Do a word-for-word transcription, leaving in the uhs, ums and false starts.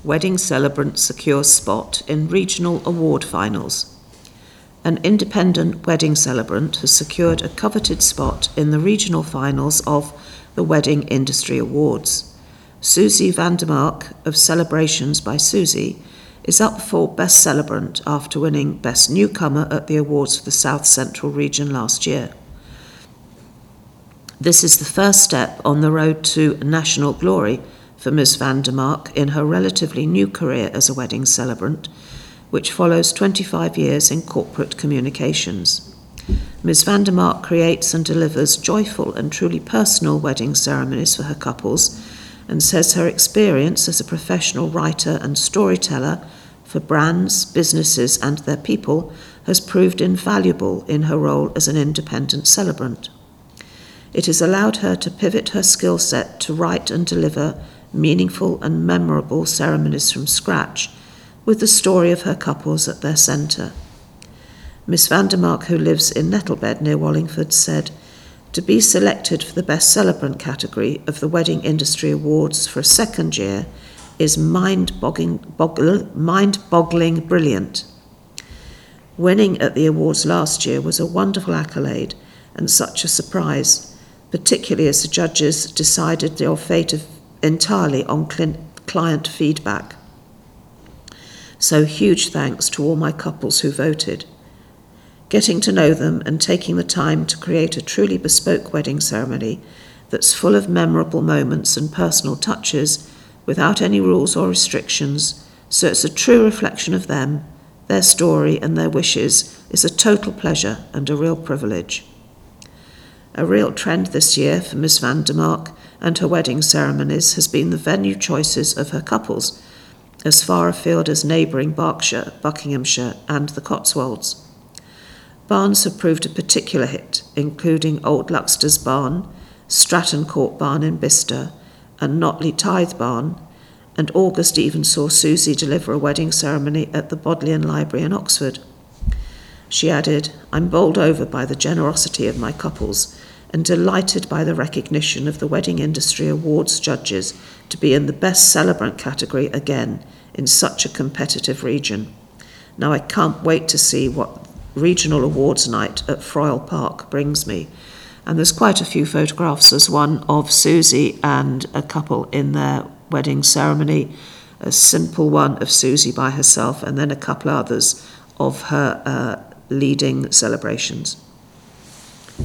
wedding celebrant secures spot in regional award finals. An independent wedding celebrant has secured a coveted spot in the regional finals of the Wedding Industry Awards. Susie Vandermark of Celebrations by Susie is up for Best Celebrant after winning Best Newcomer at the awards for the South Central region last year. This is the first step on the road to national glory for Miz Vandermark in her relatively new career as a wedding celebrant, which follows twenty-five years in corporate communications. Miz Vandermark creates and delivers joyful and truly personal wedding ceremonies for her couples, and says her experience as a professional writer and storyteller for brands, businesses and their people has proved invaluable in her role as an independent celebrant. It has allowed her to pivot her skill set to write and deliver meaningful and memorable ceremonies from scratch, with the story of her couples at their centre. Miss Vandermark, who lives in Nettlebed near Wallingford, said, "To be selected for the Best Celebrant category of the Wedding Industry Awards for a second year is mind-boggling, boggle, mind-boggling brilliant. Winning at the awards last year was a wonderful accolade and such a surprise, particularly as the judges decided their fate of entirely on client feedback. So huge thanks to all my couples who voted. Getting to know them and taking the time to create a truly bespoke wedding ceremony that's full of memorable moments and personal touches without any rules or restrictions, so it's a true reflection of them, their story and their wishes, is a total pleasure and a real privilege." A real trend this year for Miss Vandermark and her wedding ceremonies has been the venue choices of her couples, as far afield as neighbouring Berkshire, Buckinghamshire and the Cotswolds. Barns have proved a particular hit, including Old Luxter's Barn, Stratton Court Barn in Bicester, and Notley Tithe Barn, and August even saw Susie deliver a wedding ceremony at the Bodleian Library in Oxford. She added, "I'm bowled over by the generosity of my couples and delighted by the recognition of the Wedding Industry Awards judges to be in the Best Celebrant category again in such a competitive region. Now I can't wait to see what regional awards night at Froyle Park brings me." And there's quite a few photographs. There's one of Susie and a couple in their wedding ceremony, a simple one of Susie by herself, and then a couple others of her uh, leading celebrations.